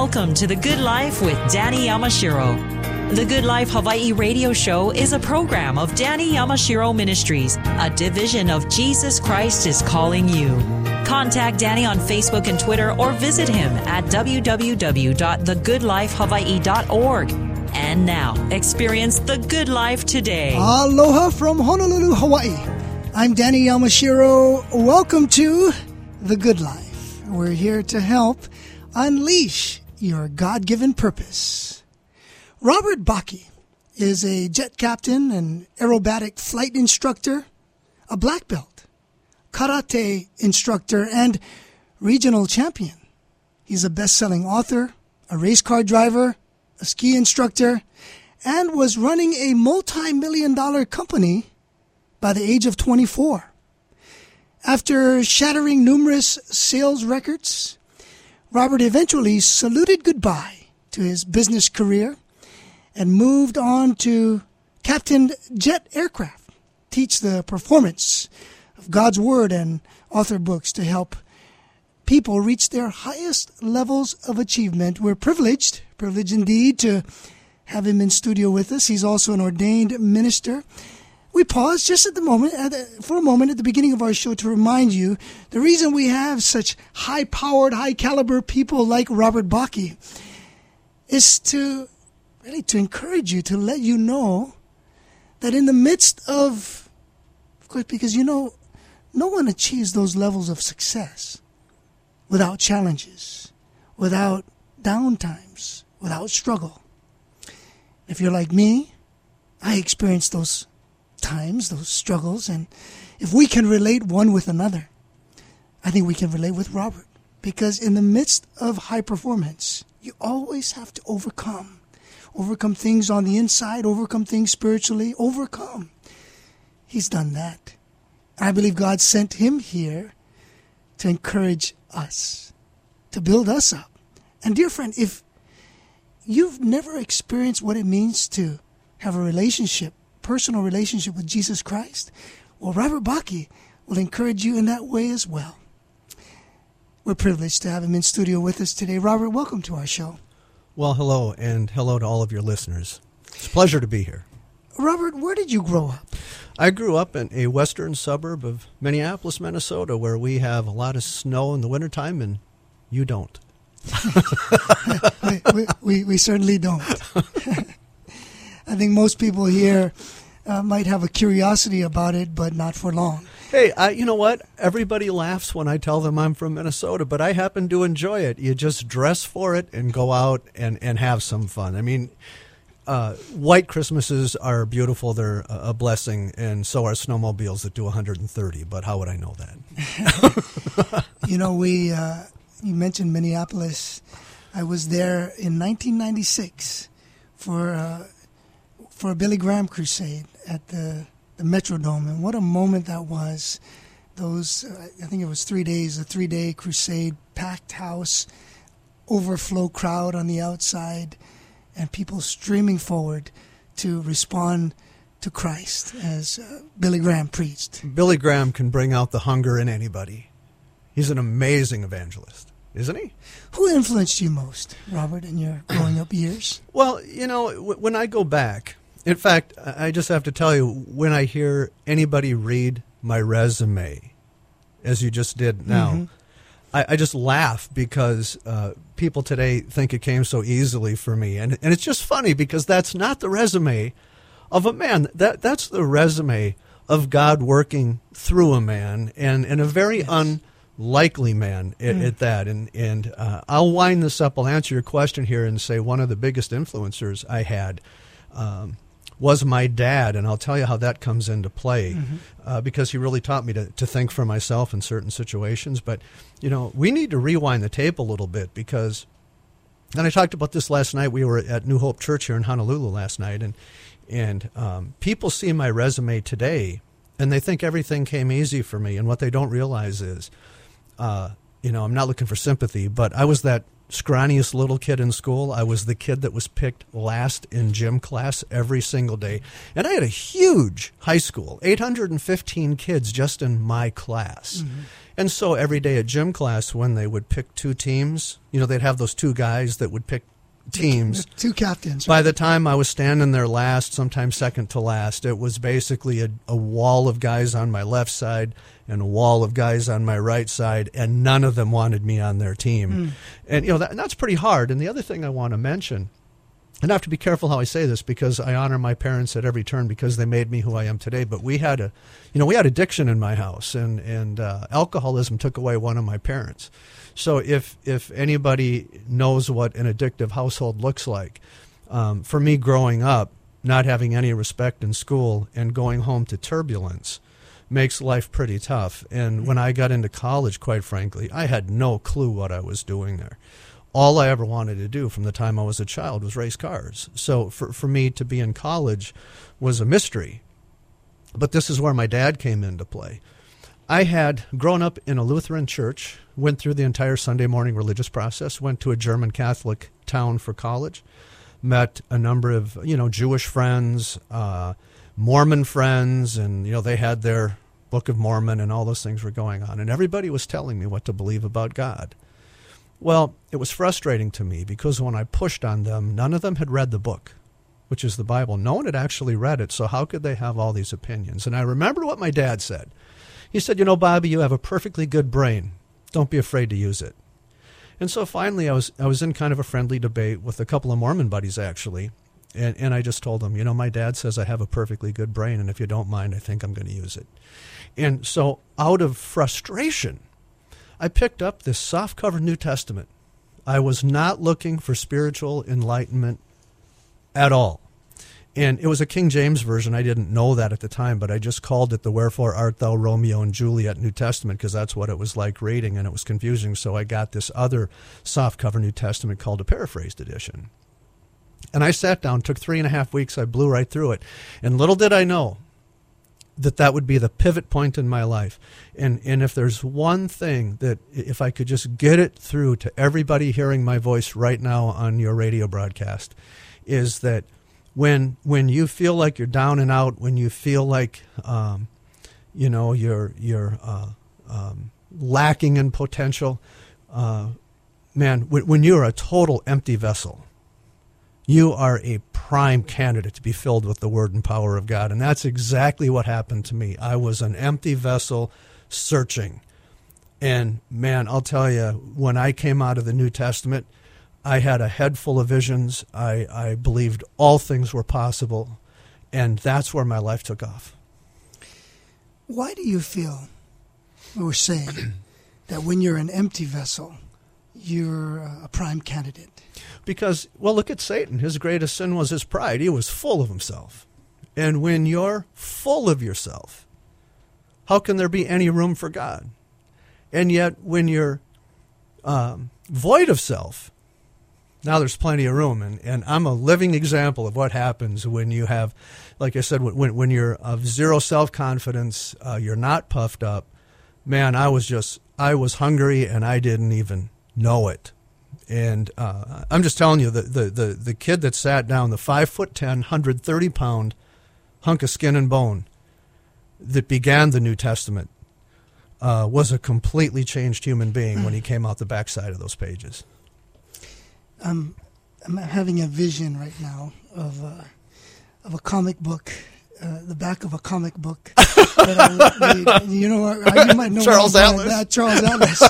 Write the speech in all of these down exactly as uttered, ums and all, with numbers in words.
Welcome to The Good Life with Danny Yamashiro. The Good Life Hawaii radio show is a program of Danny Yamashiro Ministries, a division of Jesus Christ is Calling You. Contact Danny on Facebook and Twitter or visit him at w w w dot the good life hawaii dot org. And now, experience the good life today. Aloha from Honolulu, Hawaii. I'm Danny Yamashiro. Welcome to The Good Life. We're here to help unleash your God-given purpose. Robert Baki is a jet captain and aerobatic flight instructor, a black belt, karate instructor, and regional champion. He's a best-selling author, a race car driver, a ski instructor, and was running a multi-million dollar company by the age of twenty-four. After shattering numerous sales records, Robert eventually saluted goodbye to his business career and moved on to captain jet aircraft, teach the performance of God's Word, and author books to help people reach their highest levels of achievement. We're privileged, privileged indeed, to have him in studio with us. He's also an ordained minister. We pause just at the moment, at the, for a moment at the beginning of our show to remind you the reason we have such high-powered, high-caliber people like Robert Baki is to really to encourage you, to let you know that in the midst of, of course, because you know, no one achieves those levels of success without challenges, without downtimes, without struggle. If you're like me, I experienced those times, those struggles, and if we can relate one with another, I think we can relate with Robert, because in the midst of high performance, you always have to overcome. Overcome things on the inside, overcome things spiritually, overcome. He's done that. I believe God sent him here to encourage us, to build us up. And dear friend, if you've never experienced what it means to have a relationship, personal relationship with Jesus Christ, well, Robert Baki will encourage you in that way as well. We're privileged to have him in studio with us today. Robert, welcome to our show. Well, hello, and hello to all of your listeners. It's a pleasure to be here. Robert, where did you grow up? I grew up in a western suburb of Minneapolis, Minnesota, where we have a lot of snow in the wintertime, and you don't. we, we, we, we certainly don't. I think most people here uh, might have a curiosity about it, but not for long. Hey, I, you know what? Everybody laughs when I tell them I'm from Minnesota, but I happen to enjoy it. You just dress for it and go out and, and have some fun. I mean, uh, white Christmases are beautiful. They're a blessing, and so are snowmobiles that do one hundred thirty, but how would I know that? You know, we uh, you mentioned Minneapolis. I was there in nineteen ninety-six for uh, for a Billy Graham crusade at the the Metrodome, and what a moment that was. Those, uh, I think it was three days, a three-day crusade, packed house, overflow crowd on the outside, and people streaming forward to respond to Christ as uh, Billy Graham preached. Billy Graham can bring out the hunger in anybody. He's an amazing evangelist, isn't he? Who influenced you most, Robert, in your growing up years? Well, you know, w- when I go back, in fact, I just have to tell you, when I hear anybody read my resume, as you just did now, mm-hmm. I, I just laugh because uh, people today think it came so easily for me. And and it's just funny because that's not the resume of a man. That That's the resume of God working through a man, and, and a very yes. unlikely man at, mm. at that. And, and uh, I'll wind this up. I'll answer your question here and say one of the biggest influencers I had um, was my dad, and I'll tell you how that comes into play, mm-hmm. uh, because he really taught me to, to think for myself in certain situations. But, you know, we need to rewind the tape a little bit because, and I talked about this last night, we were at New Hope Church here in Honolulu last night, and, and um, people see my resume today, and they think everything came easy for me, and what they don't realize is, uh, you know, I'm not looking for sympathy, but I was that scrawniest little kid in school. I was the kid that was picked last in gym class every single day. And I had a huge high school, eight hundred fifteen kids just in my class. Mm-hmm. And so every day at gym class, when they would pick two teams, you know, they'd have those two guys that would pick teams. The two captains. Right? By the time I was standing there last, sometimes second to last, it was basically a, a wall of guys on my left side and a wall of guys on my right side, and none of them wanted me on their team. Mm. And, you know, that, that's pretty hard. And the other thing I want to mention, and I have to be careful how I say this because I honor my parents at every turn because they made me who I am today, but we had a, you know, we had addiction in my house, and, and uh, alcoholism took away one of my parents. So if if anybody knows what an addictive household looks like, um, for me growing up, not having any respect in school and going home to turbulence makes life pretty tough. And when I got into college, quite frankly, I had no clue what I was doing there. All I ever wanted to do from the time I was a child was race cars. So for, for me to be in college was a mystery. But this is where my dad came into play. I had grown up in a Lutheran church, went through the entire Sunday morning religious process, went to a German Catholic town for college, met a number of, you know, Jewish friends, uh, Mormon friends, and, you know, they had their Book of Mormon and all those things were going on. And everybody was telling me what to believe about God. Well, it was frustrating to me because when I pushed on them, none of them had read the book, which is the Bible. No one had actually read it, so how could they have all these opinions? And I remembered what my dad said. He said, you know, Bobby, you have a perfectly good brain. Don't be afraid to use it. And so finally I was I was in kind of a friendly debate with a couple of Mormon buddies, actually, and, and I just told them, you know, my dad says I have a perfectly good brain, and if you don't mind, I think I'm going to use it. And so out of frustration, I picked up this soft-cover New Testament. I was not looking for spiritual enlightenment at all. And it was a King James version. I didn't know that at the time, but I just called it the Wherefore Art Thou Romeo and Juliet New Testament because that's what it was like reading, and it was confusing. So I got this other softcover New Testament called a Paraphrased Edition. And I sat down, took three and a half weeks. I blew right through it. And little did I know that that would be the pivot point in my life. And and if there's one thing that if I could just get it through to everybody hearing my voice right now on your radio broadcast, is that When when you feel like you're down and out, when you feel like um, you know you're you're uh, um, lacking in potential, uh, man, when, when you're a total empty vessel, you are a prime candidate to be filled with the Word and power of God, and that's exactly what happened to me. I was an empty vessel, searching, and man, I'll tell you, when I came out of the New Testament, I had a head full of visions. I, I believed all things were possible, and that's where my life took off. Why do you feel, we were saying, that when you're an empty vessel, you're a prime candidate? Because, well, look at Satan. His greatest sin was his pride. He was full of himself. And when you're full of yourself, how can there be any room for God? And yet, when you're um, void of self, now there's plenty of room, and, and I'm a living example of what happens when you have, like I said, when when you're of zero self-confidence, uh, you're not puffed up. Man, I was just, I was hungry, and I didn't even know it. And uh, I'm just telling you, the, the, the, the kid that sat down, the five foot ten, one hundred thirty pound hunk of skin and bone that began the New Testament uh, was a completely changed human being when he came out the backside of those pages. Um, I'm having a vision right now of uh, of a comic book, uh, the back of a comic book. that I would read. You know, I, you might know Charles Atlas. That, Charles Atlas.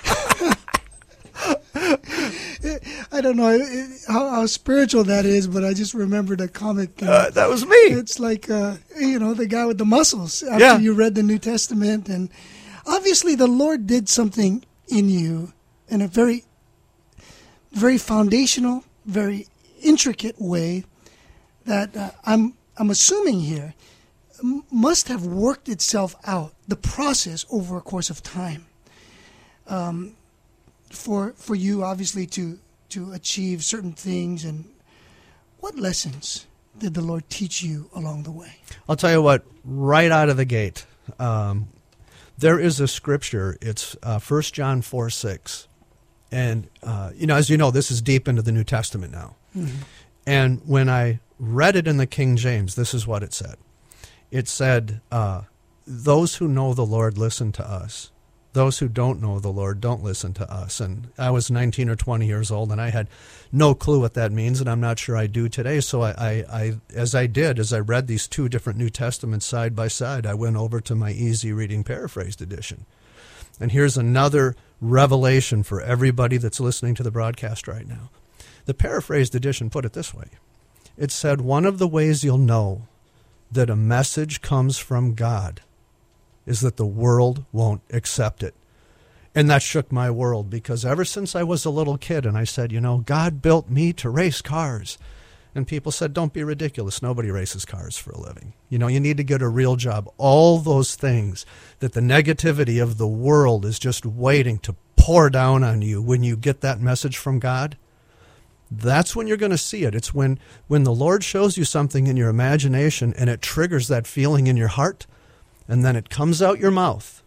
I don't know how, how spiritual that is, but I just remembered a comic. Uh, uh, that was me. It's like, uh, you know, the guy with the muscles after yeah. you read the New Testament. And obviously the Lord did something in you in a very, very foundational, very intricate way that uh, I'm I'm assuming here m- must have worked itself out, the process over a course of time. Um, for for you, obviously, to to achieve certain things. And what lessons did the Lord teach you along the way? I'll tell you what, right out of the gate, um, there is a scripture. It's uh, First John four six. And, uh, you know, as you know, this is deep into the New Testament now. Mm-hmm. And when I read it in the King James, this is what it said. It said, uh, those who know the Lord listen to us. Those who don't know the Lord don't listen to us. And I was nineteen or twenty years old, and I had no clue what that means, and I'm not sure I do today. So I, I, I as I did, as I read these two different New Testaments side by side, I went over to my easy reading paraphrased edition. And here's another revelation for everybody that's listening to the broadcast right now. The paraphrased edition put it this way. It said, one of the ways you'll know that a message comes from God is that the world won't accept it. And that shook my world, because ever since I was a little kid and I said, you know, God built me to race cars. And people said, don't be ridiculous. Nobody races cars for a living. You know, you need to get a real job. All those things that the negativity of the world is just waiting to pour down on you when you get that message from God. That's when you're going to see it. It's when, when the Lord shows you something in your imagination and it triggers that feeling in your heart, and then it comes out your mouth.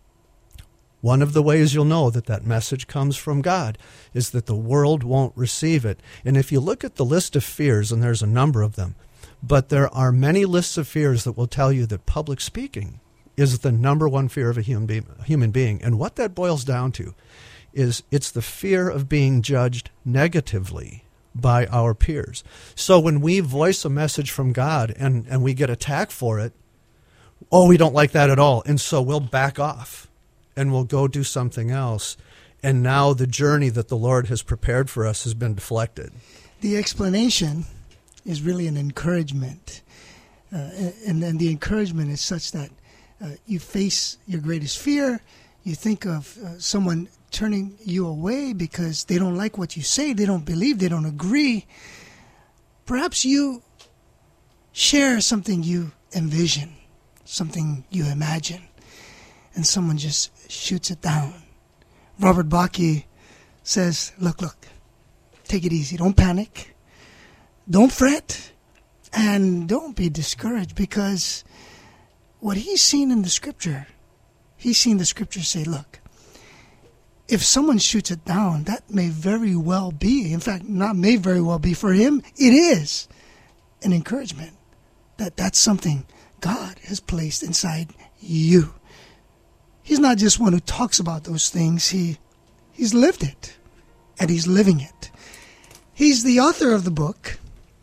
One of the ways you'll know that that message comes from God is that the world won't receive it. And if you look at the list of fears, and there's a number of them, but there are many lists of fears that will tell you that public speaking is the number one fear of a human being. Human being. And what that boils down to is it's the fear of being judged negatively by our peers. So when we voice a message from God and, and we get attacked for it, oh, we don't like that at all. And so we'll back off and we'll go do something else. And now the journey that the Lord has prepared for us has been deflected. The explanation is really an encouragement. Uh, and then the encouragement is such that uh, you face your greatest fear. You think of uh, someone turning you away because they don't like what you say, they don't believe, they don't agree. Perhaps you share something you envision, something you imagine, and someone just shoots it down. Robert Baki says, look, look, take it easy. Don't panic. Don't fret. And don't be discouraged, because what he's seen in the scripture, he's seen the scripture say, look, if someone shoots it down, that may very well be, in fact, not may very well be, for him, it is an encouragement that that's something God has placed inside you. He's not just one who talks about those things. He, he's lived it, and he's living it. He's the author of the book,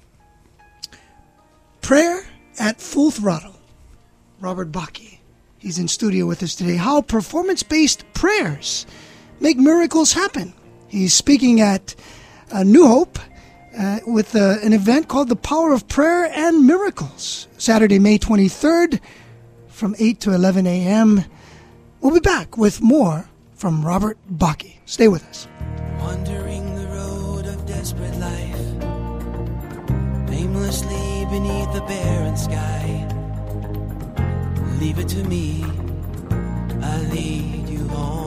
Prayer at Full Throttle. Robert Baki. He's in studio with us today. How performance-based prayers make miracles happen. He's speaking at uh, New Hope uh, with uh, an event called The Power of Prayer and Miracles, Saturday, May twenty-third, from eight to eleven a.m. We'll be back with more from Robert Baki. Stay with us. Wandering the road of desperate life, aimlessly beneath the barren sky. Leave it to me, I'll lead you home.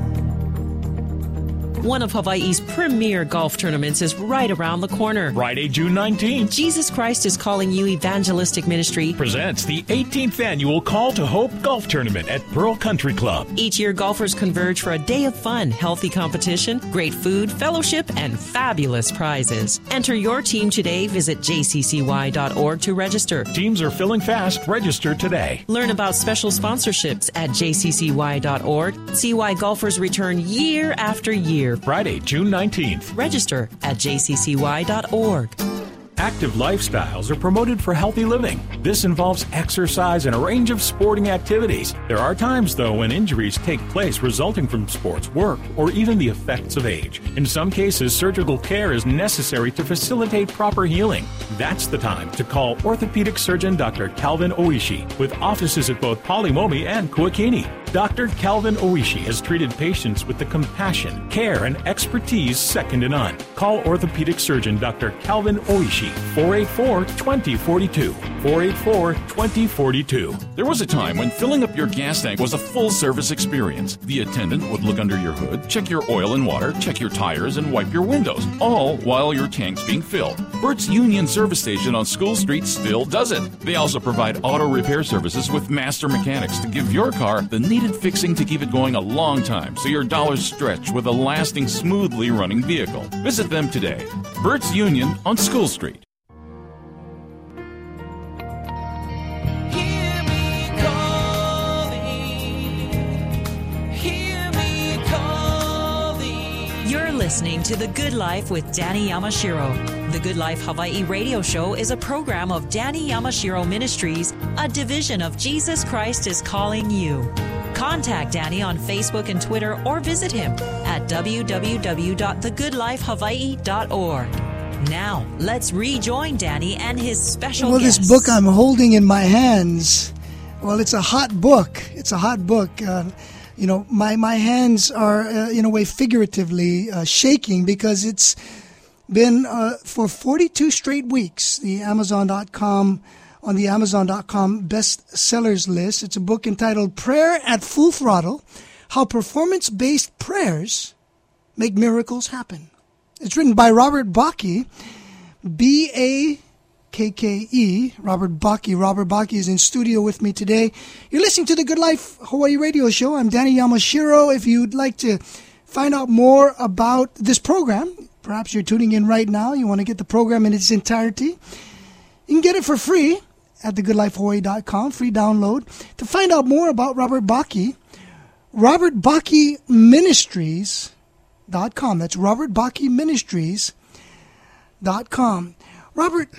One of Hawaii's premier golf tournaments is right around the corner. Friday, June nineteenth. Jesus Christ is Calling You Evangelistic Ministry Presents the eighteenth annual Call to Hope Golf Tournament at Pearl Country Club. Each year, golfers converge for a day of fun, healthy competition, great food, fellowship, and fabulous prizes. Enter your team today. Visit j c c y dot org to register. Teams are filling fast. Register today. Learn about special sponsorships at j c c y dot org. See why golfers return year after year. Friday, June nineteenth. Register at j c c y dot org. Active lifestyles are promoted for healthy living. This involves exercise and a range of sporting activities. There are times, though, when injuries take place resulting from sports, work, or even the effects of age. In some cases, surgical care is necessary to facilitate proper healing. That's the time to call orthopedic surgeon Doctor Calvin Oishi, with offices at both Polimomi and Kuakini. Doctor Calvin Oishi has treated patients with the compassion, care, and expertise second to none. Call orthopedic surgeon Doctor Calvin Oishi, four eight four, two zero four two, four eight four, two zero four two. There was a time when filling up your gas tank was a full-service experience. The attendant would look under your hood, check your oil and water, check your tires, and wipe your windows, all while your tank's being filled. Bert's Union Service Station on School Street still does it. They also provide auto repair services with master mechanics to give your car the needed needed fixing to keep it going a long time so your dollars stretch with a lasting, smoothly running vehicle. Visit them today. Burt's Union on School Street. Hear me calling, hear me calling. You're listening to The Good Life with Danny Yamashiro. The Good Life Hawaii radio show is a program of Danny Yamashiro Ministries, a division of Jesus Christ is Calling You. Contact Danny on Facebook and Twitter or visit him at w w w dot the good life hawaii dot org. Now, let's rejoin Danny and his special well, guest. This book I'm holding in my hands, well, it's a hot book. It's a hot book. Uh, you know, my, my hands are, uh, in a way, figuratively uh, shaking because it's been uh, for forty-two straight weeks, the Amazon dot com, on the Amazon dot com bestsellers list. It's a book entitled Prayer at Full Throttle, How Performance-Based Prayers Make Miracles Happen. It's written by Robert Bakke, B A K K E, Robert Bakke. Robert Bakke is in studio with me today. You're listening to the Good Life Hawaii radio show. I'm Danny Yamashiro. If you'd like to find out more about this program, perhaps you're tuning in right now, you want to get the program in its entirety, you can get it for free at the good life hawaii dot com, free download. To find out more about Robert Bakke, Robert Bakke Ministries dot com. That's Robert Bakke Ministries dot com. Robert,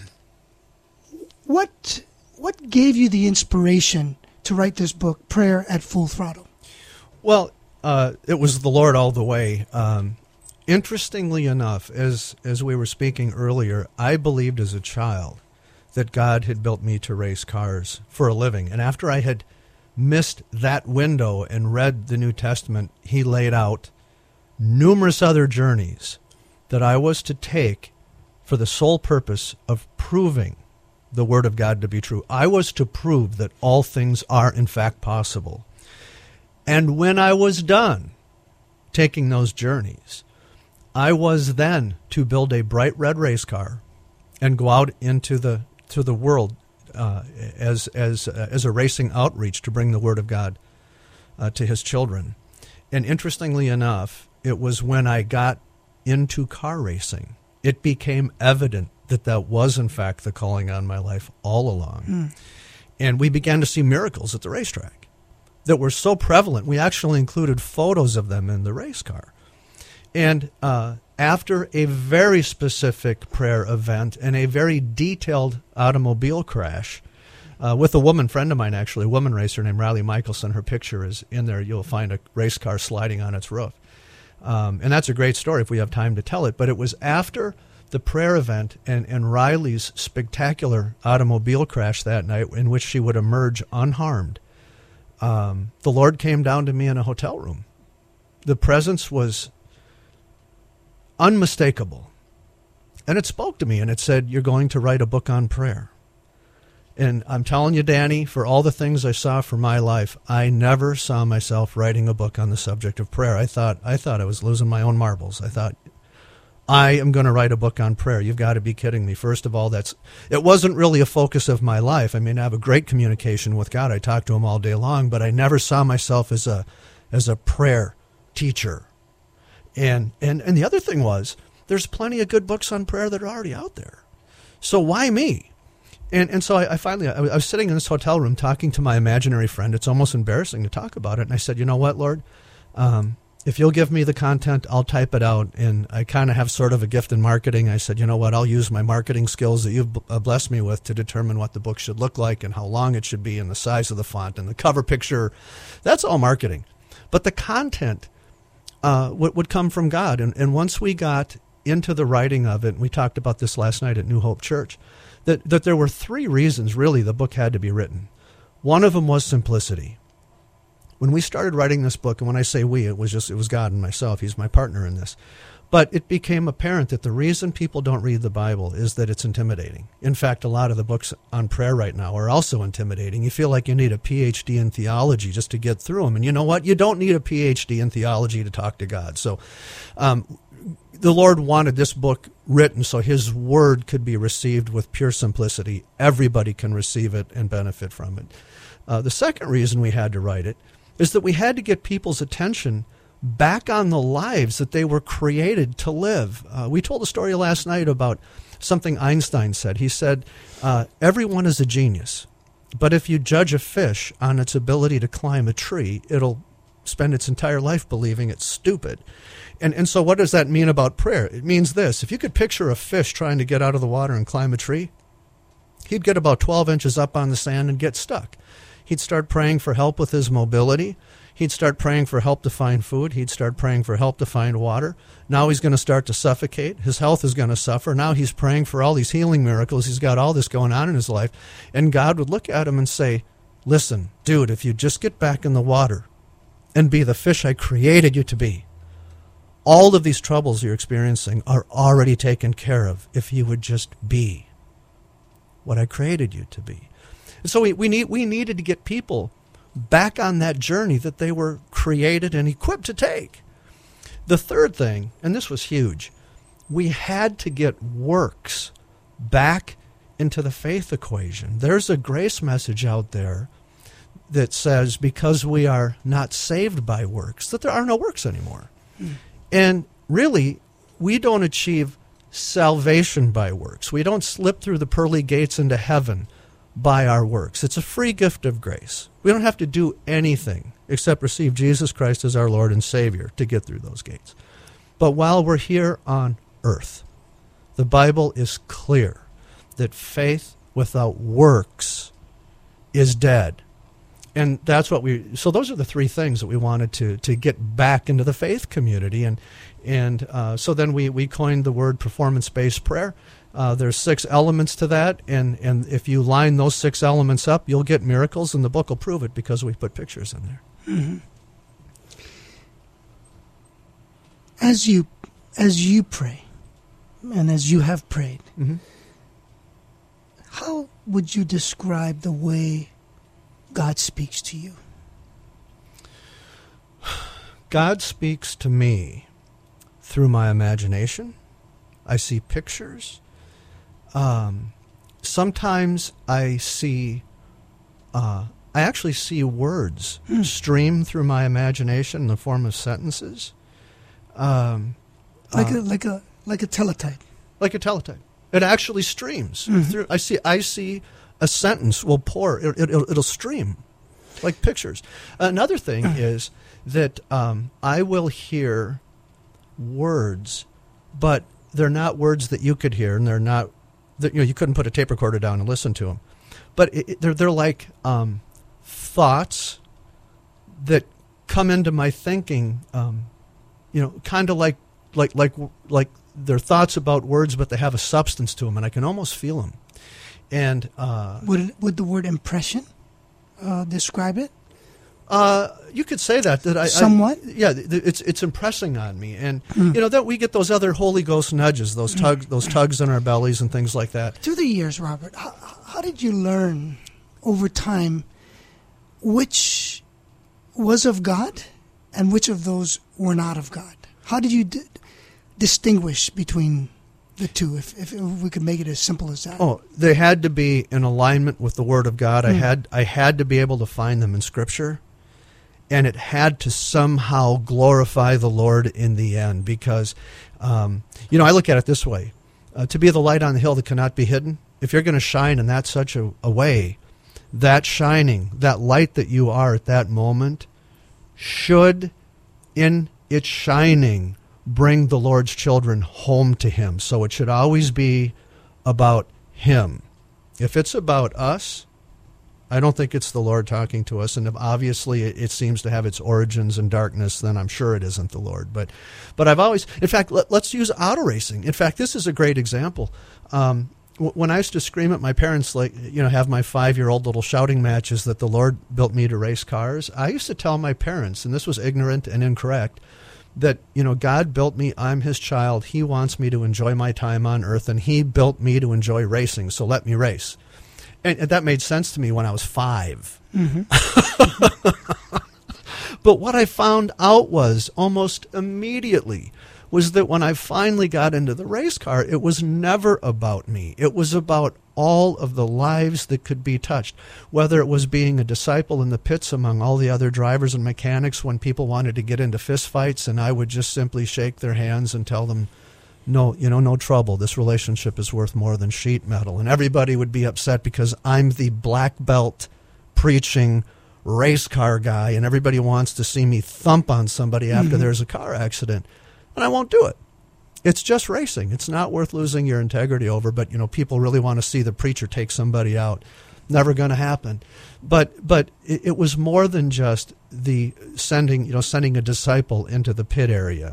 what what gave you the inspiration to write this book, Prayer at Full Throttle? Well, uh, it was the Lord all the way. Um, interestingly enough, as as we were speaking earlier, I believed as a child that God had built me to race cars for a living. And after I had missed that window and read the New Testament, he laid out numerous other journeys that I was to take for the sole purpose of proving the Word of God to be true. I was to prove that all things are, in fact, possible. And when I was done taking those journeys, I was then to build a bright red race car and go out into the to the world uh, as as uh, as a racing outreach to bring the Word of God uh, to His children. And interestingly enough, it was when I got into car racing, it became evident that that was, in fact, the calling on my life all along. Mm. And we began to see miracles at the racetrack that were so prevalent, we actually included photos of them in the race car. And uh, after a very specific prayer event and a very detailed automobile crash uh, with a woman friend of mine, actually, a woman racer named Riley Michelson, her picture is in there. You'll find a race car sliding on its roof. Um, and that's a great story if we have time to tell it. But it was after the prayer event and, and Riley's spectacular automobile crash that night in which she would emerge unharmed. Um, the Lord came down to me in a hotel room. The presence was unmistakable. And it spoke to me and it said, "You're going to write a book on prayer." And I'm telling you, Danny, for all the things I saw for my life, I never saw myself writing a book on the subject of prayer. I thought I thought I was losing my own marbles. I thought, I am going to write a book on prayer. You've got to be kidding me. First of all, that's it wasn't really a focus of my life. I mean, I have a great communication with God. I talk to Him all day long, but I never saw myself as a as a prayer teacher. And and and the other thing was, there's plenty of good books on prayer that are already out there. So why me? And and so I, I finally, I was sitting in this hotel room talking to my imaginary friend. It's almost embarrassing to talk about it. And I said, you know what, Lord? Um, if you'll give me the content, I'll type it out. And I kind of have sort of a gift in marketing. I said, you know what? I'll use my marketing skills that you've blessed me with to determine what the book should look like and how long it should be and the size of the font and the cover picture. That's all marketing. But the content uh, would, would come from God. And, and once we got into the writing of it, and we talked about this last night at New Hope Church, that, that there were three reasons, really, the book had to be written. One of them was simplicity. When we started writing this book, and when I say we, it was just it was God and myself. He's my partner in this. But it became apparent that the reason people don't read the Bible is that it's intimidating. In fact, a lot of the books on prayer right now are also intimidating. You feel like you need a P H D in theology just to get through them. And you know what? You don't need a P H D in theology to talk to God. So um, the Lord wanted this book written so His word could be received with pure simplicity. Everybody can receive it and benefit from it. Uh, the second reason we had to write it is that we had to get people's attention back on the lives that they were created to live. Uh, we told a story last night about something Einstein said. He said, uh, everyone is a genius, but if you judge a fish on its ability to climb a tree, it'll spend its entire life believing it's stupid. And and so what does that mean about prayer? It means this. If you could picture a fish trying to get out of the water and climb a tree, he'd get about twelve inches up on the sand and get stuck. He'd start praying for help with his mobility. He'd start praying for help to find food. He'd start praying for help to find water. Now he's going to start to suffocate. His health is going to suffer. Now he's praying for all these healing miracles. He's got all this going on in his life. And God would look at him and say, listen, dude, if you just get back in the water and be the fish I created you to be, all of these troubles you're experiencing are already taken care of if you would just be what I created you to be. And so we, we need we needed to get people back on that journey that they were created and equipped to take. The third thing, and this was huge, we had to get works back into the faith equation. There's a grace message out there that says because we are not saved by works, that there are no works anymore. Mm. And really, we don't achieve salvation by works. We don't slip through the pearly gates into heaven by our works. It's a free gift of grace. We don't have to do anything except receive Jesus Christ as our Lord and Savior to get through those gates. But while we're here on earth, the Bible is clear that faith without works is dead. And that's what we, so those are the three things that we wanted to to get back into the faith community. And and uh, so then we, we coined the word performance-based prayer. Uh, there's six elements to that, and, and if you line those six elements up, you'll get miracles, and the book will prove it because we put pictures in there. Mm-hmm. As you, as you pray, and as you have prayed, mm-hmm. how would you describe the way God speaks to you? God speaks to me through my imagination. I see pictures. Um, sometimes I see, uh, I actually see words hmm. stream through my imagination in the form of sentences. Um, like uh, a like a like a teletype. Like a teletype. It actually streams mm-hmm. through. I see. I see a sentence will pour. It, it, it'll, it'll stream, like pictures. Another thing is that um, I will hear words, but they're not words that you could hear, and they're not that you know you couldn't put a tape recorder down and listen to them. But it, it, they're they're like um, thoughts that come into my thinking. Um, you know, kind of like like like like they're thoughts about words, but they have a substance to them, and I can almost feel them. And uh, would it, would the word impression uh, describe it? Uh, you could say that. That I somewhat. I, yeah, it's it's impressing on me, and mm. you know that we get those other Holy Ghost nudges, those tugs, those tugs in our bellies, and things like that. Through the years, Robert, how, how did you learn over time which was of God and which of those were not of God? How did you d- distinguish between the two, if, if we could make it as simple as that? Oh, they had to be in alignment with the Word of God. Mm. I had I had to be able to find them in Scripture, and it had to somehow glorify the Lord in the end. Because, um, you know, I look at it this way: uh, to be the light on the hill that cannot be hidden. If you're going to shine in that such a, a way, that shining, that light that you are at that moment, should, in its shining, bring the Lord's children home to Him. So it should always be about Him. If it's about us, I don't think it's the Lord talking to us. And if obviously it, it seems to have its origins in darkness, then I'm sure it isn't the Lord. But but I've always, in fact, let, let's use auto racing. In fact, this is a great example. Um, w- when I used to scream at my parents, like, you know, have my five-year-old little shouting matches that the Lord built me to race cars, I used to tell my parents, and this was ignorant and incorrect, that, you know, God built me, I'm His child, He wants me to enjoy my time on earth, and He built me to enjoy racing, so let me race. And, and that made sense to me when I was five. Mm-hmm. But what I found out was almost immediately was that when I finally got into the race car, it was never about me. It was about all of the lives that could be touched, whether it was being a disciple in the pits among all the other drivers and mechanics when people wanted to get into fistfights, and I would just simply shake their hands and tell them, no, you know, no trouble. This relationship is worth more than sheet metal. And everybody would be upset because I'm the black belt preaching race car guy, and everybody wants to see me thump on somebody after mm-hmm. there's a car accident. And I won't do it. It's just racing. It's not worth losing your integrity over, but, you know, people really want to see the preacher take somebody out. Never going to happen. But but it, it was more than just the sending, you know, sending a disciple into the pit area.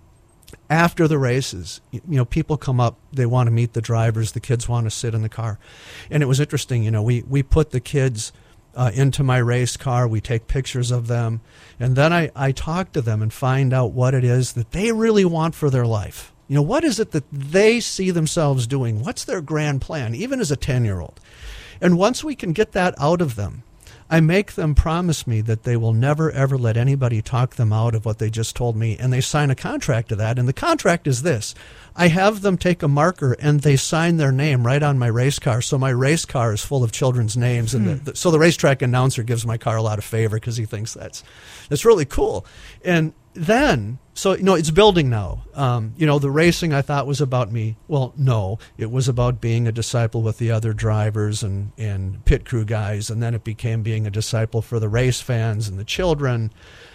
After the races, you know, people come up, they want to meet the drivers, the kids want to sit in the car. And it was interesting, you know, we, we put the kids uh, into my race car, we take pictures of them, and then I, I talk to them and find out what it is that they really want for their life. You know, what is it that they see themselves doing? What's their grand plan, even as a ten-year-old? And once we can get that out of them, I make them promise me that they will never, ever let anybody talk them out of what they just told me, and they sign a contract to that. And the contract is this. I have them take a marker, and they sign their name right on my race car. So my race car is full of children's names. And the, the, so the racetrack announcer gives my car a lot of favor because he thinks that's that's really cool. And then, so, you know, it's building now. Um, you know, the racing I thought was about me. Well, no, it was about being a disciple with the other drivers and, and pit crew guys. And then it became being a disciple for the race fans and the children.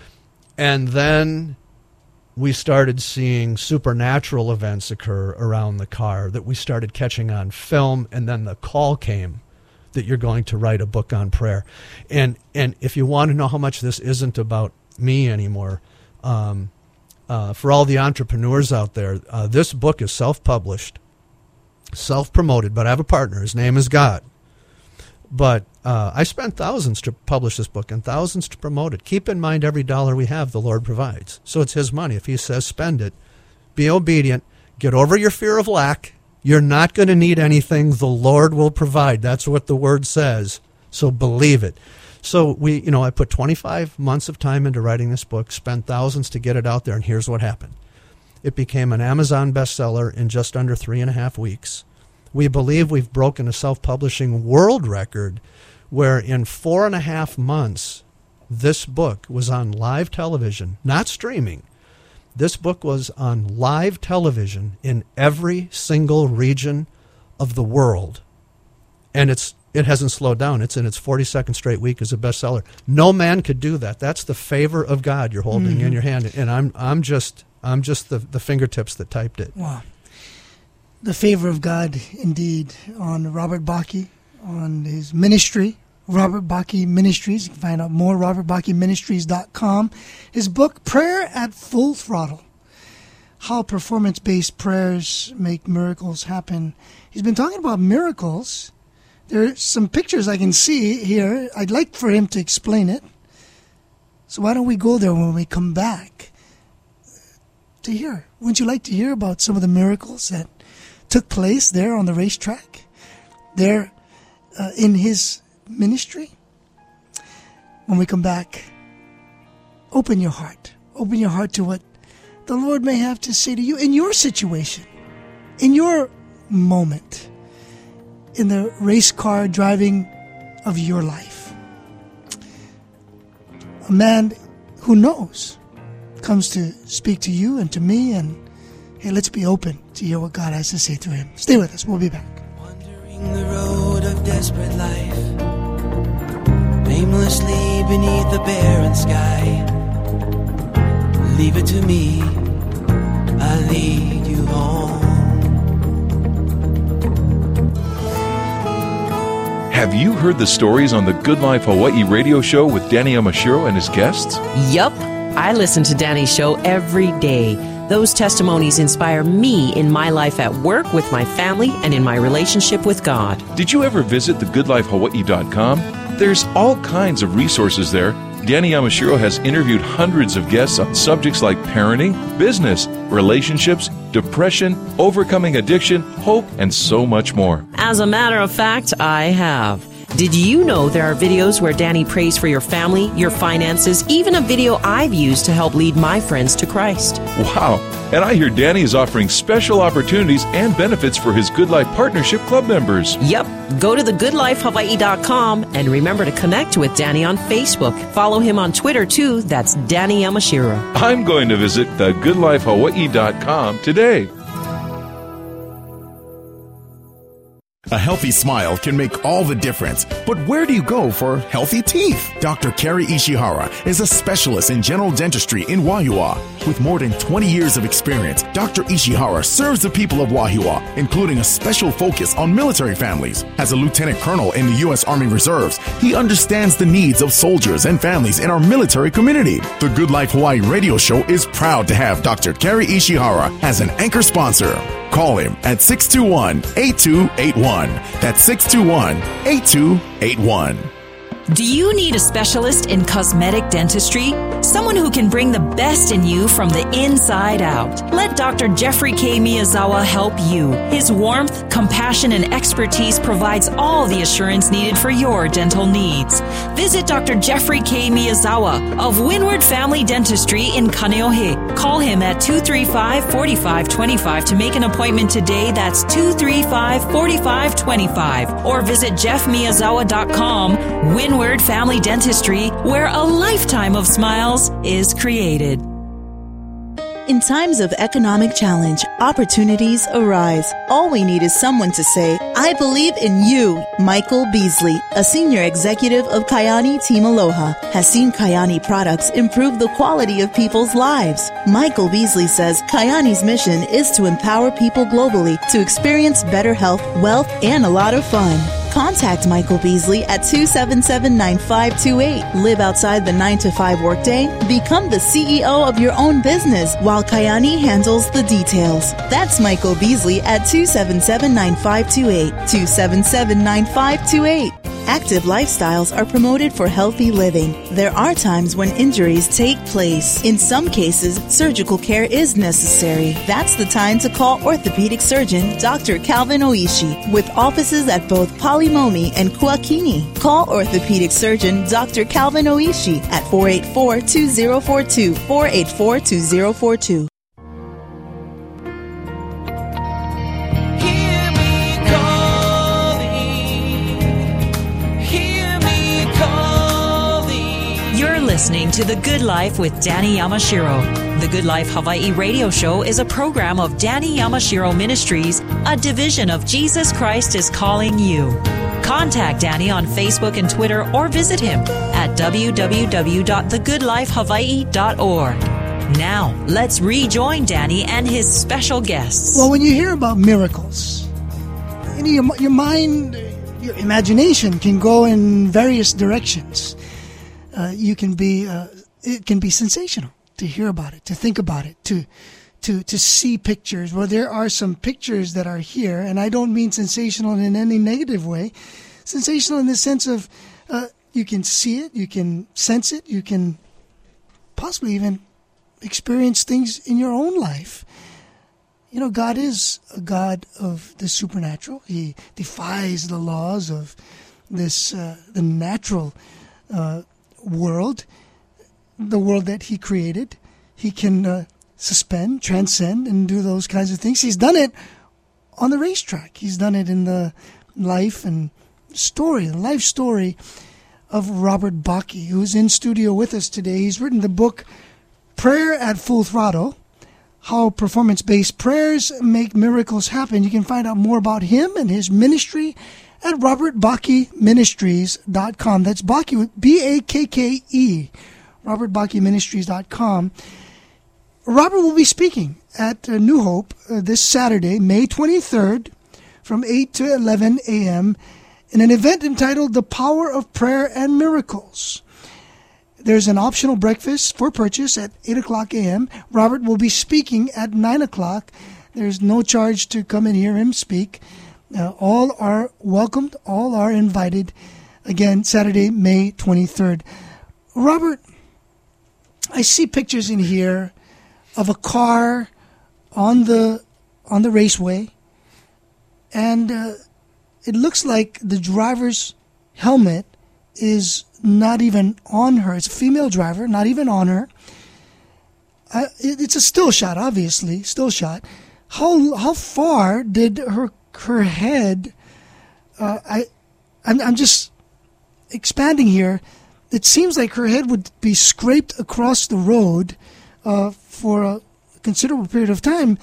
And then we started seeing supernatural events occur around the car that we started catching on film. And then the call came that you're going to write a book on prayer. And, and if you want to know how much this isn't about me anymore, Um, uh, for all the entrepreneurs out there, uh, this book is self-published, self-promoted, but I have a partner. His name is God. But uh, I spent thousands to publish this book and thousands to promote it. Keep in mind, every dollar we have, the Lord provides. So it's his money. If he says spend it, be obedient, get over your fear of lack. You're not going to need anything. The Lord will provide. That's what the word says. So believe it. So we, you know, I put twenty-five months of time into writing this book, spent thousands to get it out there, and here's what happened. It became an Amazon bestseller in just under three and a half weeks. We believe we've broken a self-publishing world record where in four and a half months, this book was on live television, not streaming. This book was on live television in every single region of the world. And it's It hasn't slowed down. It's in its forty-second straight week as a bestseller. No man could do that. That's the favor of God you're holding mm-hmm. in your hand, and I'm I'm just I'm just the, the fingertips that typed it. Wow, the favor of God indeed on Robert Bakke, on his ministry, Robert Bakke Ministries. You can find out more robert bakke ministries dot com. His book, Prayer at Full Throttle: How Performance-Based Prayers Make Miracles Happen. He's been talking about miracles. There are some pictures I can see here. I'd like for him to explain it. So why don't we go there when we come back to hear? Wouldn't you like to hear about some of the miracles that took place there on the racetrack, there uh, in his ministry? When we come back, open your heart. Open your heart to what the Lord may have to say to you in your situation, in your moment, in the race car driving of your life. A man who knows comes to speak to you and to me, and hey, let's be open to hear what God has to say through him. Stay with us. We'll be back. Wandering the road of desperate life, aimlessly beneath the barren sky. Leave it to me, I'll lead you home. Have you heard the stories on the Good Life Hawaii radio show with Danny Yamashiro and his guests? Yup. I listen to Danny's show every day. Those testimonies inspire me in my life at work, with my family, and in my relationship with God. Did you ever visit the good life hawaii dot com? There's all kinds of resources there. Danny Yamashiro has interviewed hundreds of guests on subjects like parenting, business, relationships, depression, overcoming addiction, hope, and so much more. As a matter of fact, I have. Did you know there are videos where Danny prays for your family, your finances, even a video I've used to help lead my friends to Christ? Wow. And I hear Danny is offering special opportunities and benefits for his Good Life Partnership Club members. Yep. Go to the good life hawaii dot com and remember to connect with Danny on Facebook. Follow him on Twitter, too. That's Danny Yamashiro. I'm going to visit the good life hawaii dot com today. A healthy smile can make all the difference. But where do you go for healthy teeth? Doctor Kerry Ishihara is a specialist in general dentistry in Wahiawa. With more than twenty years of experience, Doctor Ishihara serves the people of Wahiawa, including a special focus on military families. As a lieutenant colonel in the U S Army Reserves, he understands the needs of soldiers and families in our military community. The Good Life Hawaii radio show is proud to have Doctor Kerry Ishihara as an anchor sponsor. Call him at six two one, eight two eight one. That's six two one, eight two eight one. Do you need a specialist in cosmetic dentistry? Someone who can bring the best in you from the inside out. Let Doctor Jeffrey K. Miyazawa help you. His warmth, compassion, and expertise provides all the assurance needed for your dental needs. Visit Doctor Jeffrey K. Miyazawa of Windward Family Dentistry in Kaneohe. Call him at two three five, four five two five to make an appointment today. That's two three five, four five two five. Or visit jeff miyazawa dot com. Windward Family Dentistry, where a lifetime of smiles is created. In times of economic challenge, opportunities arise. All we need is someone to say, I believe in you. Michael Beasley, a senior executive of Kayani Team Aloha, has seen Kayani products improve the quality of people's lives. Michael Beasley says Kayani's mission is to empower people globally to experience better health, wealth, and a lot of fun. Contact Michael Beasley at two seven seven, nine five two eight. Live outside the nine to five workday. Become the C E O of your own business while Kayani handles the details. That's Michael Beasley at two seven seven, nine five two eight. two seven seven, nine five two eight. Active lifestyles are promoted for healthy living. There are times when injuries take place. In some cases, surgical care is necessary. That's the time to call orthopedic surgeon Doctor Calvin Oishi with offices at both Palimomi and Kuakini. Call orthopedic surgeon Doctor Calvin Oishi at four eight four, two zero four two, four eight four, two zero four two. Listening to The Good Life with Danny Yamashiro. The Good Life Hawaii radio show is a program of Danny Yamashiro Ministries, a division of Jesus Christ is Calling You. Contact Danny on Facebook and Twitter or visit him at w w w dot the good life hawaii dot org. Now, let's rejoin Danny and his special guests. Well, when you hear about miracles, you know, your, your mind, your imagination can go in various directions. Uh, you can be, uh, it can be sensational to hear about it, to think about it, to, to, to see pictures. Well, there are some pictures that are here, and I don't mean sensational in any negative way. Sensational in the sense of, uh, you can see it, you can sense it, you can possibly even experience things in your own life. You know, God is a God of the supernatural. He defies the laws of this, uh, the natural, uh, world, the world that he created. He can uh, suspend, transcend, and do those kinds of things. He's done it on the racetrack. He's done it in the life and story, the life story of Robert Bakke, who's in studio with us today. He's written the book Prayer at Full Throttle, How Performance-Based Prayers Make Miracles Happen. You can find out more about him and his ministry at robert bakke ministries dot com. That's Bakke with B A K K E, robert bakke ministries dot com. Robert will be speaking at uh, New Hope uh, this Saturday, May twenty-third, from eight to eleven a.m. in an event entitled The Power of Prayer and Miracles. There's an optional breakfast for purchase at eight o'clock a.m. Robert will be speaking at nine o'clock. There's no charge to come and hear him speak. Uh, all are welcomed, all are invited. Again, Saturday, May twenty-third. Robert, I see pictures in here of a car on the on the raceway, and uh, it looks like the driver's helmet is not even on her. It's a female driver, not even on her. Uh, it, it's a still shot, obviously, still shot. How how far did her her head? Uh, I, I'm I'm just expanding here. It seems like her head would be scraped across the road uh, for a considerable period of time,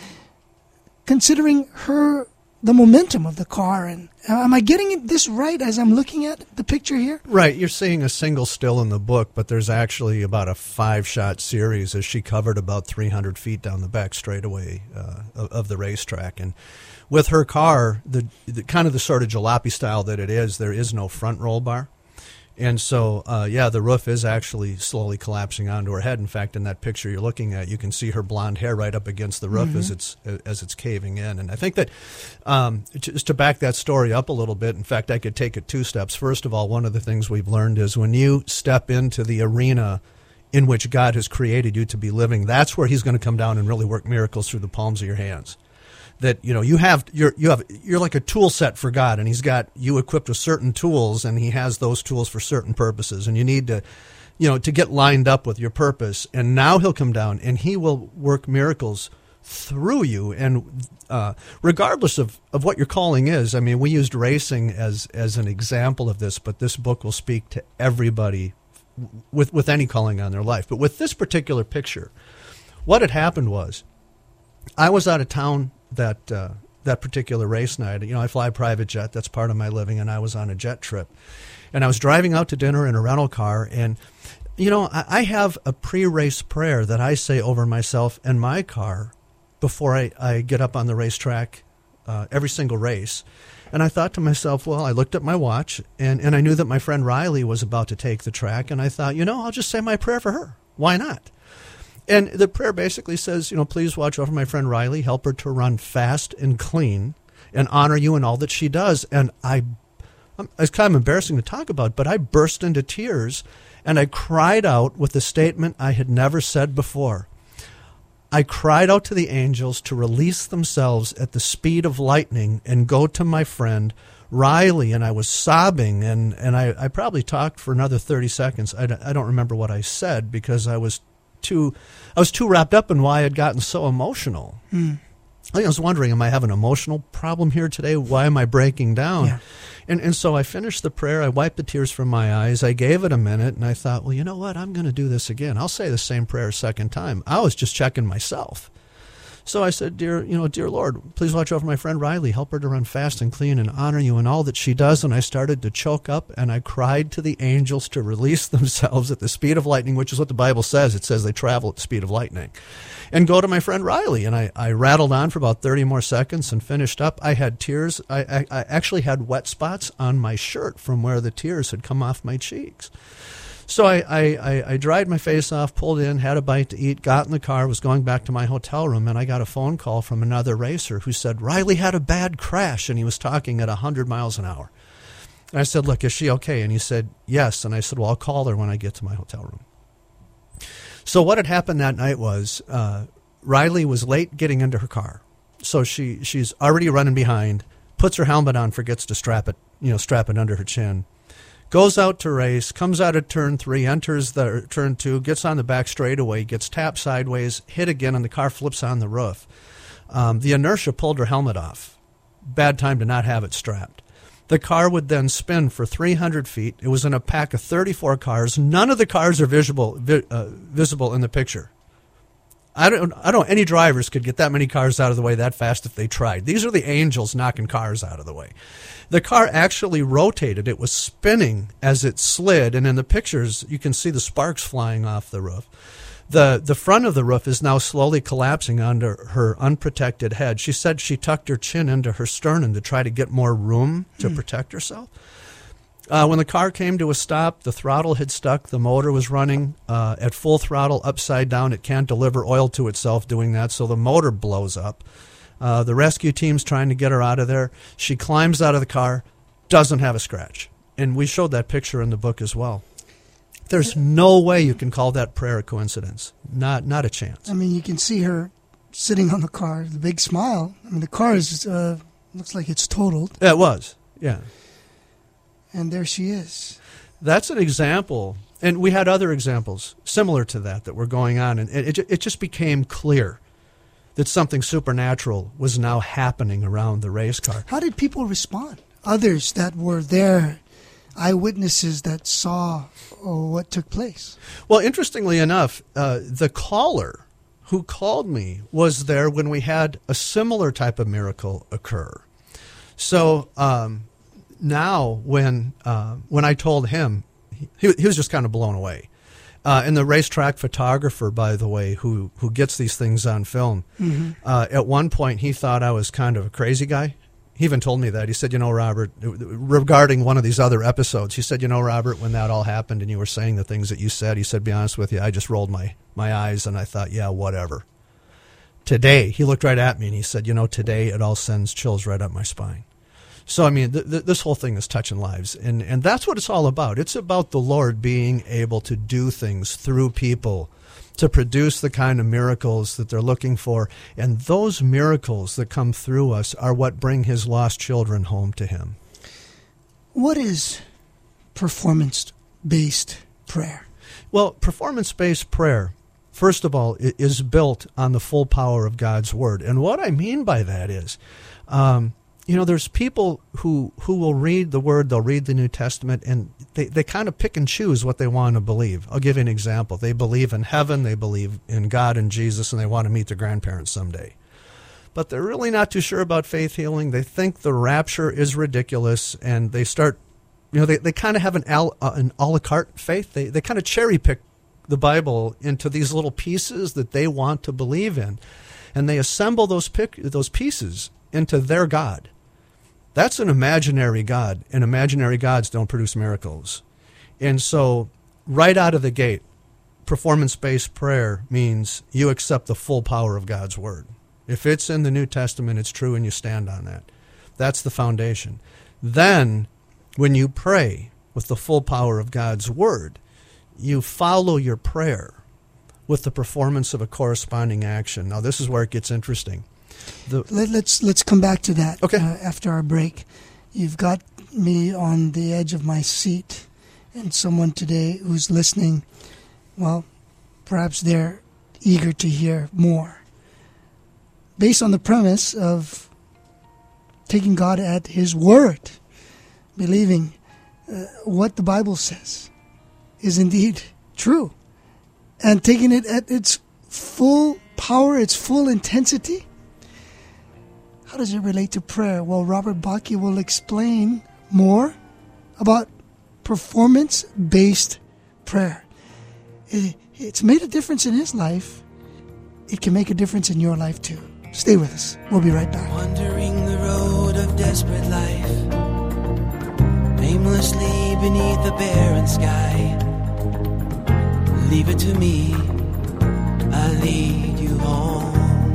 considering her the momentum of the car. And uh, am I getting this right as I'm looking at the picture here? Right. You're seeing a single still in the book, but there's actually about a five-shot series as she covered about three hundred feet down the back straightaway uh, of, of the racetrack. And with her car, the, the kind of the sort of jalopy style that it is, there is no front roll bar. And so, uh, yeah, the roof is actually slowly collapsing onto her head. In fact, in that picture you're looking at, you can see her blonde hair right up against the roof mm-hmm. as it's as it's caving in. And I think that um, just to back that story up a little bit, in fact, I could take it two steps. First of all, one of the things we've learned is when you step into the arena in which God has created you to be living, that's where he's going to come down and really work miracles through the palms of your hands. That you know you have you're you have you're like a tool set for God, and he's got you equipped with certain tools, and he has those tools for certain purposes, and you need to you know to get lined up with your purpose. And now he'll come down and he will work miracles through you, and uh, regardless of, of what your calling is. I mean, we used racing as as an example of this, but this book will speak to everybody with with any calling on their life. But with this particular picture, what had happened was I was out of town that uh, that particular race night. You know, I fly private jet. That's part of my living, and I was on a jet trip. And I was driving out to dinner in a rental car, and, you know, I, I have a pre-race prayer that I say over myself and my car before I, I get up on the racetrack uh, every single race. And I thought to myself, well, I looked at my watch, and, and I knew that my friend Riley was about to take the track, and I thought, you know, I'll just say my prayer for her. Why not? And the prayer basically says, you know, please watch over my friend Riley, help her to run fast and clean, and honor you in all that she does. And I, it's kind of embarrassing to talk about, but I burst into tears, and I cried out with a statement I had never said before. I cried out to the angels to release themselves at the speed of lightning and go to my friend Riley, and I was sobbing, and, and I, I probably talked for another thirty seconds. I don't, I don't remember what I said because I was Too, I was too wrapped up in why I had gotten so emotional. Mm. I was wondering, am I having an emotional problem here today? Why am I breaking down? Yeah. And and so I finished the prayer. I wiped the tears from my eyes. I gave it a minute, and I thought, well, you know what? I'm going to do this again. I'll say the same prayer a second time. I was just checking myself. So I said, dear, you know, dear Lord, please watch over my friend Riley. Help her to run fast and clean and honor you in all that she does. And I started to choke up, and I cried to the angels to release themselves at the speed of lightning, which is what the Bible says. It says they travel at the speed of lightning. And go to my friend Riley. And I, I rattled on for about thirty more seconds and finished up. I had tears. I, I, I actually had wet spots on my shirt from where the tears had come off my cheeks. So I, I, I dried my face off, pulled in, had a bite to eat, got in the car, was going back to my hotel room, and I got a phone call from another racer who said, Riley had a bad crash, and he was talking at one hundred miles an hour. And I said, look, is she okay? And he said, yes. And I said, well, I'll call her when I get to my hotel room. So what had happened that night was uh, Riley was late getting into her car. So she she's already running behind, puts her helmet on, forgets to strap it, you know, strap it under her chin. Goes out to race, comes out of turn three, enters the turn two, gets on the back straightaway, gets tapped sideways, hit again, and the car flips on the roof. Um, the inertia pulled her helmet off. Bad time to not have it strapped. The car would then spin for three hundred feet. It was in a pack of thirty-four cars. None of the cars are visible vi- uh, visible in the picture. I don't, I don't. Any drivers could get that many cars out of the way that fast if they tried. These are the angels knocking cars out of the way. The car actually rotated. It was spinning as it slid, and in the pictures you can see the sparks flying off the roof. The the front of the roof is now slowly collapsing under her unprotected head. She said she tucked her chin into her sternum to try to get more room to mm. protect herself. Uh, when the car came to a stop, the throttle had stuck. The motor was running uh, at full throttle, upside down. It can't deliver oil to itself doing that, so the motor blows up. Uh, the rescue team's trying to get her out of there. She climbs out of the car, doesn't have a scratch. And we showed that picture in the book as well. There's no way you can call that prayer a coincidence. Not not a chance. I mean, you can see her sitting on the car, the big smile. I mean, the car is uh, looks like it's totaled. Yeah, it was, yeah. And there she is. That's an example. And we had other examples similar to that that were going on. And it, it, it just became clear that something supernatural was now happening around the race car. How did people respond? Others that were there, eyewitnesses that saw oh, what took place. Well, interestingly enough, uh, the caller who called me was there when we had a similar type of miracle occur. So um, now when uh, when I told him, he, he was just kind of blown away. Uh, and the racetrack photographer, by the way, who, who gets these things on film, mm-hmm. uh, at one point he thought I was kind of a crazy guy. He even told me that. He said, you know, Robert, regarding one of these other episodes, he said, you know, Robert, when that all happened and you were saying the things that you said, he said, be honest with you, I just rolled my, my eyes and I thought, yeah, whatever. Today, he looked right at me and he said, you know, today it all sends chills right up my spine. So, I mean, th- th- this whole thing is touching lives, and, and that's what it's all about. It's about the Lord being able to do things through people to produce the kind of miracles that they're looking for, and those miracles that come through us are what bring his lost children home to him. What is performance-based prayer? Well, performance-based prayer, first of all, is built on the full power of God's Word. And what I mean by that is... Um, You know, there's people who, who will read the Word, they'll read the New Testament, and they, they kind of pick and choose what they want to believe. I'll give you an example. They believe in heaven, they believe in God and Jesus, and they want to meet their grandparents someday. But they're really not too sure about faith healing. They think the rapture is ridiculous, and they start, you know, they, they kind of have an, al, uh, an a la carte faith. They, they kind of cherry pick the Bible into these little pieces that they want to believe in, and they assemble those pick, those pieces into their God. That's an imaginary God, and imaginary gods don't produce miracles. And so, right out of the gate, performance-based prayer means you accept the full power of God's Word. If it's in the New Testament, it's true, and you stand on that. That's the foundation. Then, when you pray with the full power of God's Word, you follow your prayer with the performance of a corresponding action. Now, this is where it gets interesting. The, Let, let's let's come back to that okay. uh, after our break. You've got me on the edge of my seat, and someone today who's listening, well, perhaps they're eager to hear more. Based on the premise of taking God at His word, believing uh, what the Bible says is indeed true, and taking it at its full power, its full intensity. How does it relate to prayer? Well, Robert Bakke will explain more about performance-based prayer. It's made a difference in his life. It can make a difference in your life too. Stay with us. We'll be right back. Wandering the road of desperate life, aimlessly beneath the barren sky. Leave it to me, I'll lead you home.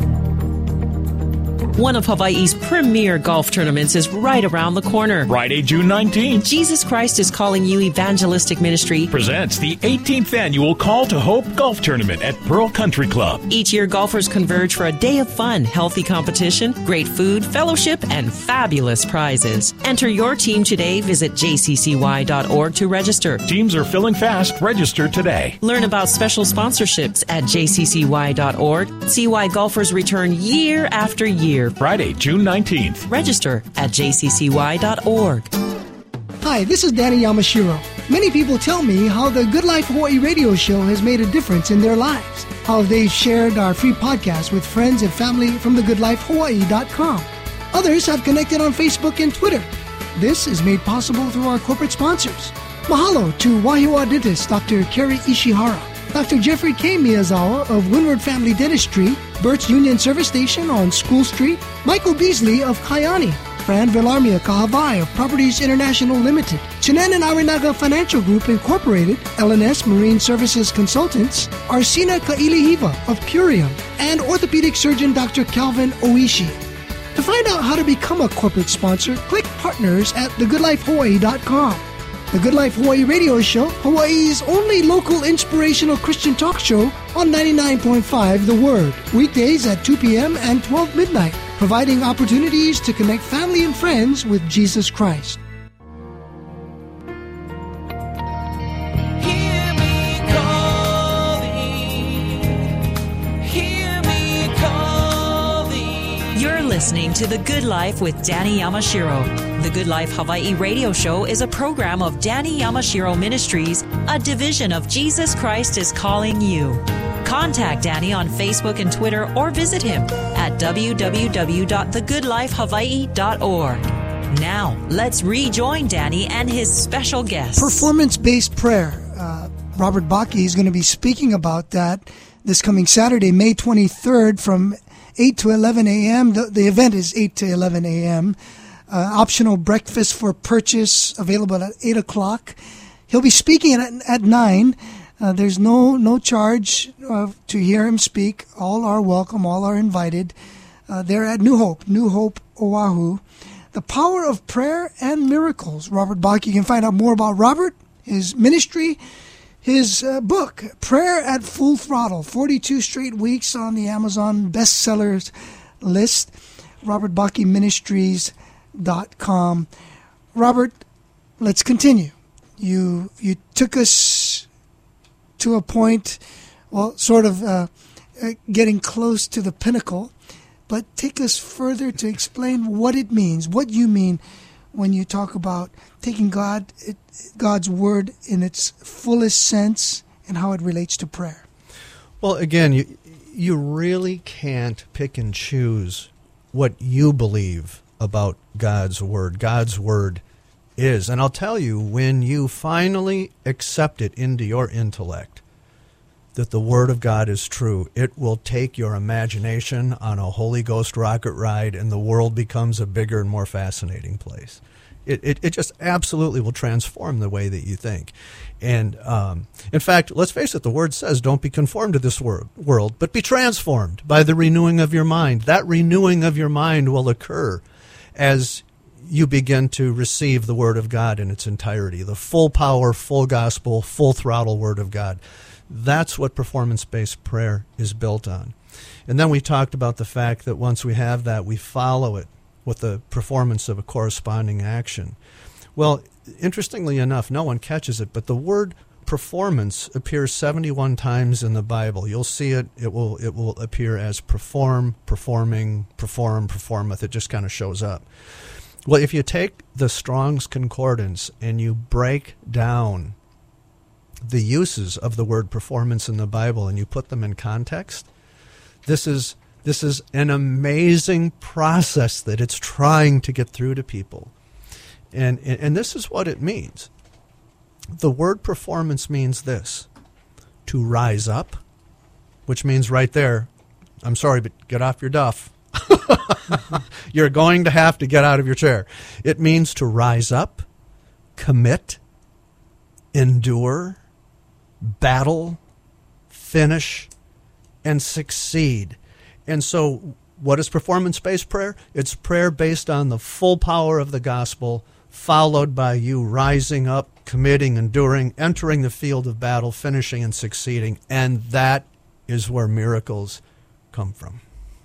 One of Hawaii's premier golf tournaments is right around the corner. Friday, June nineteenth. Jesus Christ is Calling You Evangelistic Ministry presents the eighteenth annual Call to Hope Golf Tournament at Pearl Country Club. Each year, golfers converge for a day of fun, healthy competition, great food, fellowship, and fabulous prizes. Enter your team today. Visit j c c y dot org to register. Teams are filling fast. Register today. Learn about special sponsorships at j c c y dot org. See why golfers return year after year. Friday, June nineteenth. Register at j c c y dot org. Hi, this is Danny Yamashiro. Many people tell me how the Good Life Hawaii radio show has made a difference in their lives, how they've shared our free podcast with friends and family from the good life hawaii dot com. Others have connected on Facebook and Twitter. This is made possible through our corporate sponsors. Mahalo to Wahiawa dentist Doctor Kerry Ishihara, Doctor Jeffrey K. Miyazawa of Windward Family Dentistry, Burt's Union Service Station on School Street, Michael Beasley of Kaiani, Fran Villarmia Kahavai of Properties International Limited, Chinan and Arinaga Financial Group Incorporated, L N S Marine Services Consultants, Arsina Kailihiva of Purium, and orthopedic surgeon Doctor Calvin Oishi. To find out how to become a corporate sponsor, click Partners at the good life hawaii dot com. The Good Life Hawaii radio show, Hawaii's only local inspirational Christian talk show on ninety-nine point five The Word, weekdays at two p.m. and twelve midnight, providing opportunities to connect family and friends with Jesus Christ. listening to The Good Life with Danny Yamashiro. The Good Life Hawaii radio show is a program of Danny Yamashiro Ministries, a division of Jesus Christ is Calling You. Contact Danny on Facebook and Twitter or visit him at w w w dot the good life hawaii dot org. Now, let's rejoin Danny and his special guest. Performance-based prayer. Uh, Robert Bakke is going to be speaking about that this coming Saturday, May twenty-third from eight to eleven a.m. The, the event is eight to eleven a.m. Uh, optional breakfast for purchase available at eight o'clock. He'll be speaking at, at nine. Uh, there's no no charge uh, to hear him speak. All are welcome. All are invited. Uh, they're at New Hope, New Hope, Oahu. The Power of Prayer and Miracles. Robert Bakke. You can find out more about Robert, his ministry, his uh, book, Prayer at Full Throttle, forty-two straight weeks on the Amazon bestsellers list, robert bakke ministries dot com. Robert, let's continue. You you took us to a point, well, sort of uh, uh, getting close to the pinnacle, but take us further to explain what it means, what you mean when you talk about taking God, it, God's word in its fullest sense and how it relates to prayer. Well, again, you you really can't pick and choose what you believe about God's word. God's word is. And I'll tell you, when you finally accept it into your intellect, that the Word of God is true, it will take your imagination on a Holy Ghost rocket ride, and the world becomes a bigger and more fascinating place. It it, it just absolutely will transform the way that you think. And um, in fact, let's face it, the Word says, don't be conformed to this wor- world, but be transformed by the renewing of your mind. That renewing of your mind will occur as you begin to receive the Word of God in its entirety, the full power, full gospel, full throttle Word of God. That's what performance-based prayer is built on. And then we talked about the fact that once we have that, we follow it with the performance of a corresponding action. Well, interestingly enough, no one catches it, but the word performance appears seventy-one times in the Bible. You'll see it, it will it will appear as perform, performing, perform, performeth. It just kind of shows up. Well, if you take the Strong's Concordance and you break down the uses of the word performance in the Bible and you put them in context, this is this is an amazing process that it's trying to get through to people. And, and, and this is what it means. The word performance means this: to rise up, which means right there, I'm sorry, but get off your duff. You're going to have to get out of your chair. It means to rise up, commit, endure, battle, finish, and succeed. And so what is performance-based prayer? It's prayer based on the full power of the gospel, followed by you rising up, committing, enduring, entering the field of battle, finishing, and succeeding. And that is where miracles come from.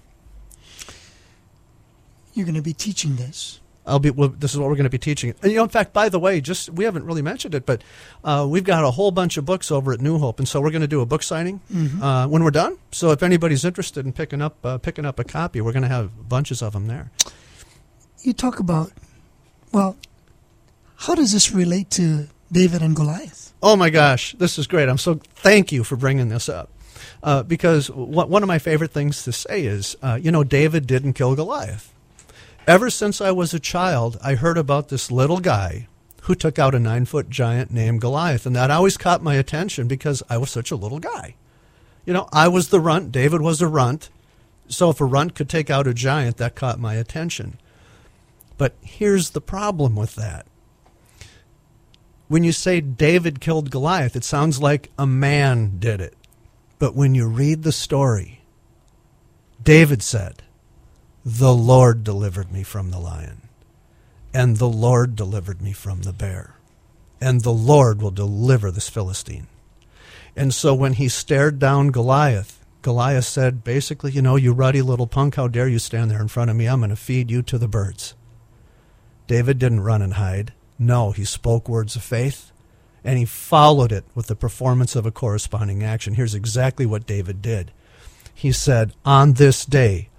You're going to be teaching this. I'll be. Well, this is what we're going to be teaching. And, you know, in fact, by the way, just we haven't really mentioned it, but uh, we've got a whole bunch of books over at New Hope, and so we're going to do a book signing mm-hmm. uh, when we're done. So if anybody's interested in picking up uh, picking up a copy, we're going to have bunches of them there. You talk about, well, how does this relate to David and Goliath? Oh my gosh, this is great! I'm so thank you for bringing this up uh, because w- one of my favorite things to say is, uh, you know, David didn't kill Goliath. Ever since I was a child, I heard about this little guy who took out a nine-foot giant named Goliath, and that always caught my attention because I was such a little guy. You know, I was the runt, David was a runt, so if a runt could take out a giant, that caught my attention. But here's the problem with that. When you say David killed Goliath, it sounds like a man did it. But when you read the story, David said, "The Lord delivered me from the lion, and the Lord delivered me from the bear, and the Lord will deliver this Philistine." And so when he stared down Goliath, Goliath said, basically, you know, you ruddy little punk, how dare you stand there in front of me? I'm going to feed you to the birds. David didn't run and hide. No, he spoke words of faith, and he followed it with the performance of a corresponding action. Here's exactly what David did. He said, "On this day,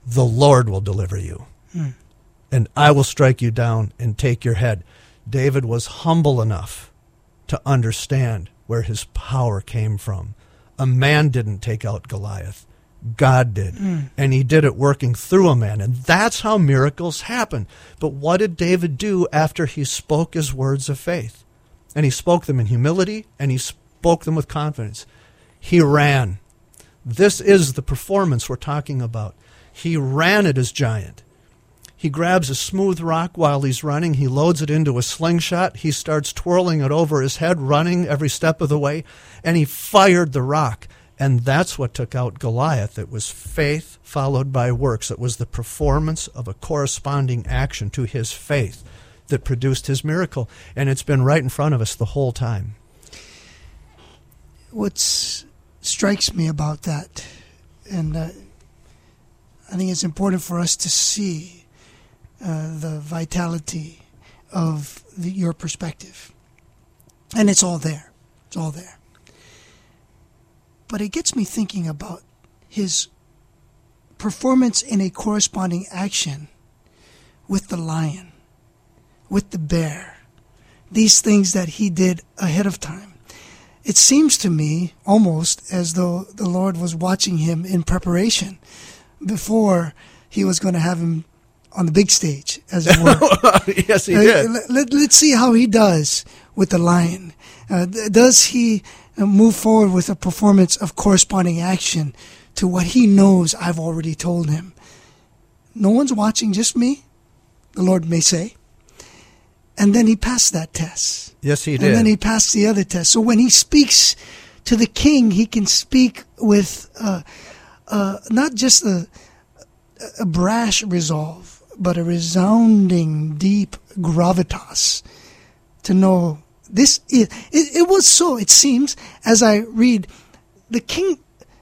the Lord will deliver you. Hmm. And I will strike you down and take your head. David was humble enough to understand where his power came from. A man didn't take out Goliath. God did. Mm. And he did it working through a man. And that's how miracles happen. But what did David do after he spoke his words of faith? And he spoke them in humility, and he spoke them with confidence. He ran. This is the performance we're talking about. He ran at his giant. He grabs a smooth rock while he's running. He loads it into a slingshot. He starts twirling it over his head, running every step of the way, and he fired the rock. And that's what took out Goliath. It was faith followed by works. It was the performance of a corresponding action to his faith that produced his miracle. And it's been right in front of us the whole time. What strikes me about that, and uh, I think it's important for us to see uh, the vitality of the, your perspective. And it's all there. It's all there. But it gets me thinking about his performance in a corresponding action with the lion, with the bear, these things that he did ahead of time. It seems to me almost as though the Lord was watching him in preparation before he was going to have him on the big stage, as it were. Yes, he uh, did. Let, let, let's see how he does with the lion. Uh, does he move forward with a performance of corresponding action to what he knows I've already told him? No one's watching, just me, the Lord may say. And then he passed that test. Yes, he did. And then he passed the other test. So when he speaks to the king, he can speak with uh, uh, not just a, a brash resolve, but a resounding, deep gravitas to know this is, it, it was so, it seems, as I read, the king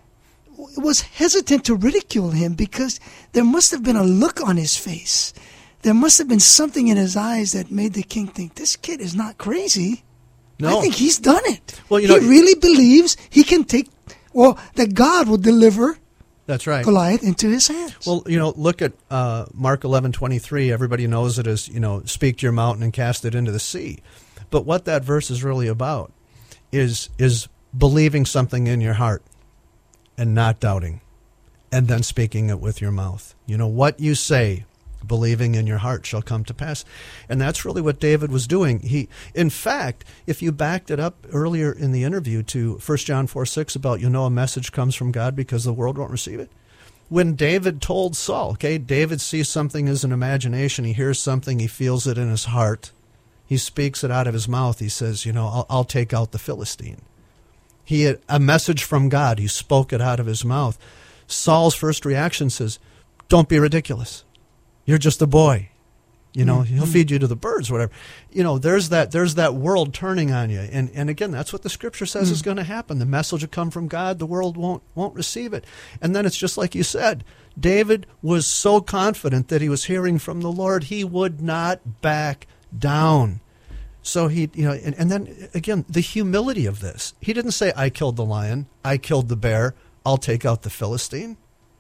was hesitant to ridicule him because there must have been a look on his face. There must have been something in his eyes that made the king think, this kid is not crazy. No. I think he's done it. Well, you know, he really believes he can take, well, that God will deliver That's right. Goliath into his hands. Well, you know, look at uh, Mark eleven twenty-three. Everybody knows it as, you know, speak to your mountain and cast it into the sea. But what that verse is really about is is believing something in your heart and not doubting, and then speaking it with your mouth. You know, what you say, believing in your heart, shall come to pass. And that's really what David was doing. He, in fact, if you backed it up earlier in the interview to First John four six about, you know, a message comes from God because the world won't receive it. When David told Saul, okay, David sees something as an imagination, he hears something, he feels it in his heart. He speaks it out of his mouth. He says, you know, I'll, I'll take out the Philistine. He had a message from God. He spoke it out of his mouth. Saul's first reaction says, don't be ridiculous. You're just a boy. You know, mm-hmm. he'll feed you to the birds, whatever. You know, there's that there's that world turning on you. And and again, that's what the scripture says mm-hmm. is going to happen. The message will come from God. The world won't won't receive it. And then it's just like you said. David was so confident that he was hearing from the Lord, he would not back down. So he, you know, and, and then again, the humility of this. He didn't say, I killed the lion, I killed the bear, I'll take out the Philistine.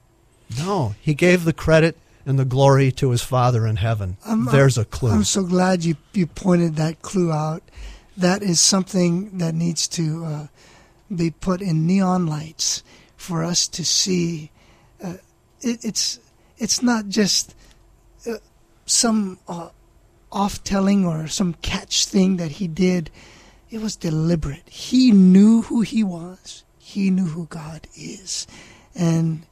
No, he gave the credit and the glory to his Father in heaven. I'm, There's a clue. I'm so glad you, you pointed that clue out. That is something that needs to uh, be put in neon lights for us to see. Uh, it, it's it's not just uh, some uh, off-telling or some catch thing that he did. It was deliberate. He knew who he was. He knew who God is. And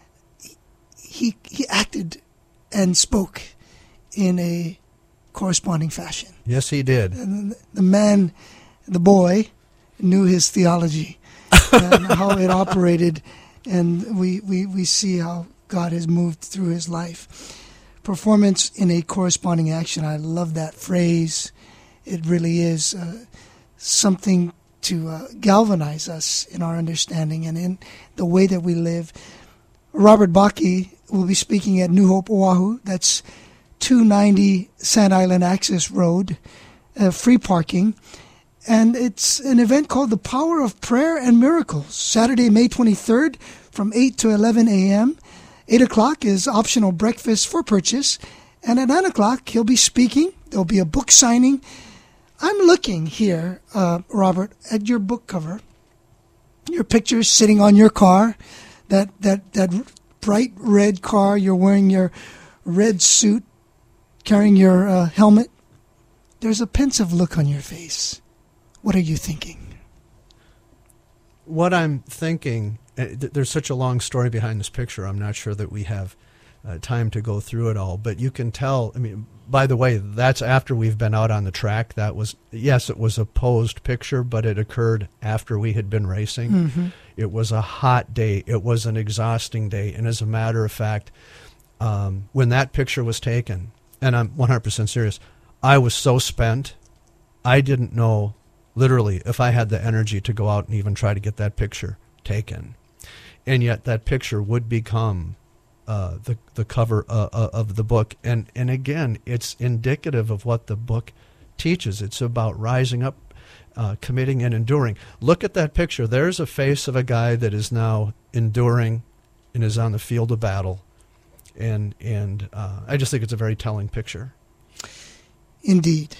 he he acted and spoke in a corresponding fashion. Yes, he did. And the man, the boy, knew his theology and how it operated, and we, we, we see how God has moved through his life. Performance in a corresponding action. I love that phrase. It really is uh, something to uh, galvanize us in our understanding and in the way that we live. Robert Bakke will be speaking at New Hope, Oahu. That's two ninety Sand Island Access Road, uh, free parking. And it's an event called The Power of Prayer and Miracles, Saturday, May twenty-third from eight to eleven a.m. eight o'clock is optional breakfast for purchase. And at nine o'clock, he'll be speaking. There'll be a book signing. I'm looking here, uh, Robert, at your book cover. Your picture sitting on your car, that, that, that bright red car. You're wearing your red suit, carrying your uh, helmet. There's a pensive look on your face. What are you thinking? What I'm thinking, uh, th- there's such a long story behind this picture. I'm not sure that we have uh, time to go through it all. But you can tell, I mean, by the way, that's after we've been out on the track. That was, yes, it was a posed picture, but it occurred after we had been racing. Mm-hmm. It was a hot day. It was an exhausting day. And as a matter of fact, um, when that picture was taken, and I'm one hundred percent serious, I was so spent, I didn't know, literally, if I had the energy to go out and even try to get that picture taken. And yet that picture would become uh, the the cover uh, uh, of the book. And, and again, it's indicative of what the book teaches. It's about rising up, uh, committing, and enduring. Look at that picture. There's a face of a guy that is now enduring and is on the field of battle. And, and uh, I just think it's a very telling picture. Indeed.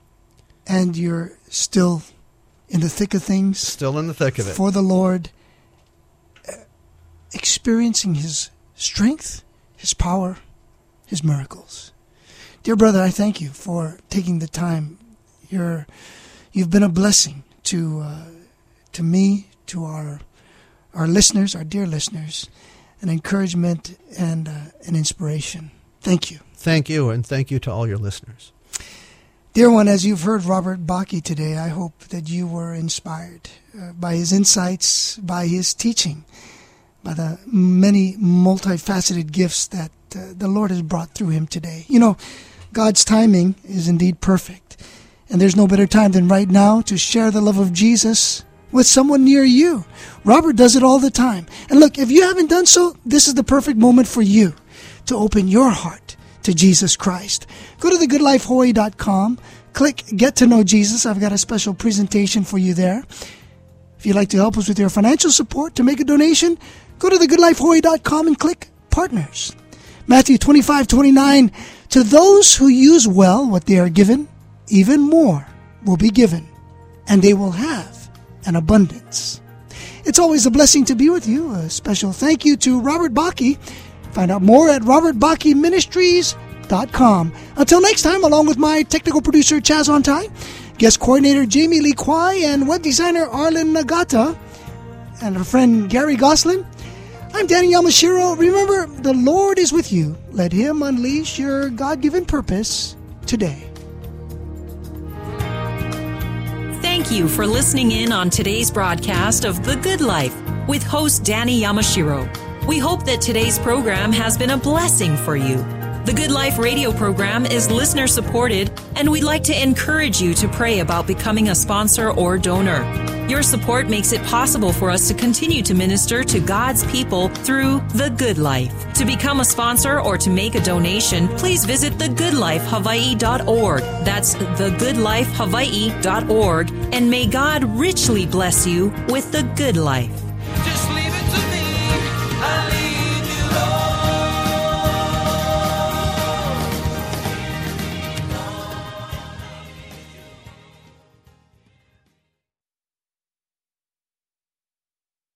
And you're still in the thick of things. Still in the thick of it. For the Lord, uh, experiencing His strength, His power, His miracles. Dear brother, I thank you for taking the time. You're, you've been a blessing to uh, to me, to our our listeners, our dear listeners, an encouragement and uh, an inspiration. Thank you. Thank you, and thank you to all your listeners. Dear one, as you've heard Robert Bakke today, I hope that you were inspired uh, by his insights, by his teaching, by the many multifaceted gifts that uh, the Lord has brought through him today. You know, God's timing is indeed perfect, and there's no better time than right now to share the love of Jesus with someone near you. Robert does it all the time. And look, if you haven't done so, this is the perfect moment for you to open your heart to Jesus Christ. Go to the good life hawaii dot com, click Get to Know Jesus. I've got a special presentation for you there. If you'd like to help us with your financial support, to make a donation, go to the good life hawaii dot com and click Partners. Matthew twenty-five twenty-nine, to those who use well what they are given, even more will be given, and they will have an abundance. It's always a blessing to be with you. A special thank you to Robert Bakke. Find out more at robert bakke ministries dot com. Until next time, along with my technical producer Chaz Ontai, guest coordinator Jamie Lee Kwai, and web designer Arlen Nagata, and our friend Gary Goslin, I'm Danny Yamashiro. Remember, the Lord is with you. Let Him unleash your God-given purpose today. Thank you for listening in on today's broadcast of The Good Life with host Danny Yamashiro. We hope that today's program has been a blessing for you. The Good Life radio program is listener supported, and we'd like to encourage you to pray about becoming a sponsor or donor. Your support makes it possible for us to continue to minister to God's people through The Good Life. To become a sponsor or to make a donation, please visit the good life hawaii dot org. That's the good life hawaii dot org, and may God richly bless you with the good life.